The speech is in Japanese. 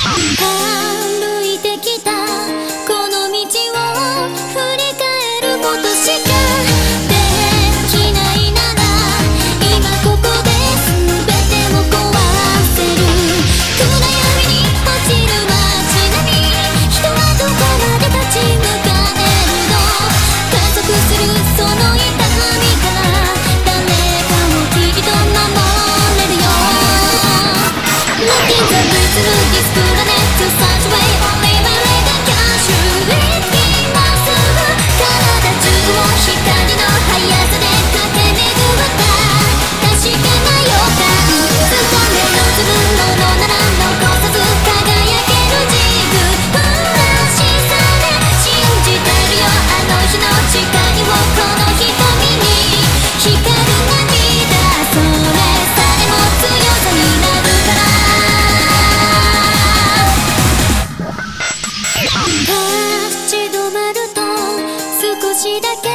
歩いてきたこの道を振り返ることしかできないなら今ここで全てを壊せる。暗闇に落ちる街並み、人はどこまで立ち向かえるの。加速するその痛みから誰かをきっと守れるよ。Looking the boots, looking planet to such way only my leg can shoot it in my soul。 体中を光の速さで駆け巡った確かな予感。掴める自分のものなら残さず輝ける自分らしさで信じてるよ。あの日の誓いをこの瞳に光る涙、それさえも強さになるから。立ち止まると少しだけ